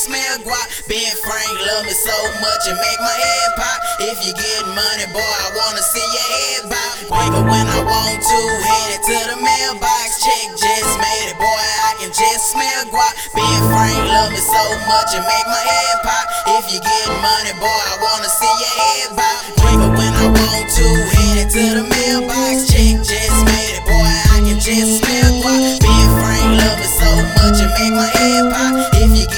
smell guap. Ben Frank love me so much it make my head pop. If you get money, boy, I wanna see your head bob. Wake up when I want to, headed to the mailbox. Check just made it, boy, I can just smell guap. Ben Frank love me so much it make my head pop. If you get money, boy, I wanna see your head bob. Wake up when I want to, headed to the mailbox. Check just made it, boy, I can just smell guap. Ben Frank love me so much it make my head pop. If you